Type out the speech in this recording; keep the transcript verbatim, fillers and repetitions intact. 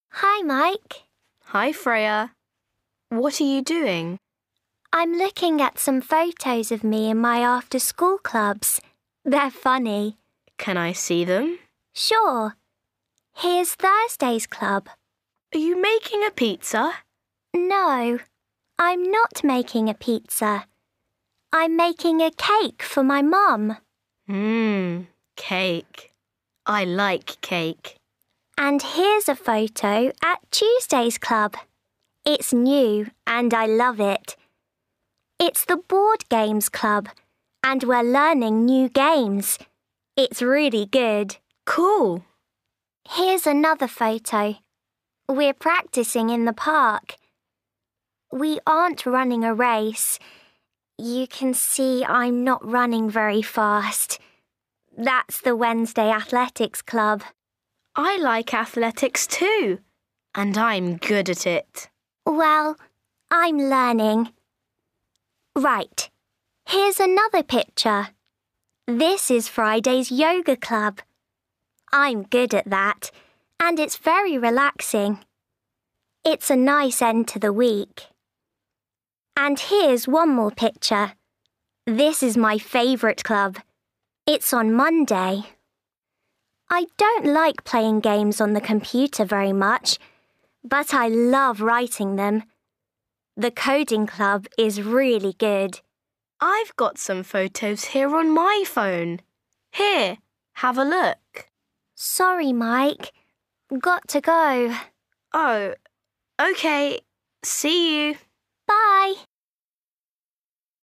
Hi, Mike. Hi, Freya. What are you doing? I'm looking at some photos of me in my after-school clubs. They're funny. Can I see them? Sure. Here's Thursday's club. Are you making a pizza? No, I'm not making a pizza. I'm making a cake for my mum. Mmm, cake. I like cake. And here's a photo at Tuesday's club. It's new and I love it. It's the board games club and we're learning new games. It's really good. Cool. Here's another photo. We're practicing in the park. We aren't running a race. You can see I'm not running very fast. That's the Wednesday Athletics Club. I like athletics too, and I'm good at it. Well, I'm learning. Right, here's another picture. This is Friday's yoga club. I'm good at that, and it's very relaxing. It's a nice end to the week. And here's one more picture. This is my favourite club. It's on Monday. I don't like playing games on the computer very much, but I love writing them. The coding club is really good. I've got some photos here on my phone. Here, have a look. Sorry, Mike. Got to go. Oh, okay. See you. Bye.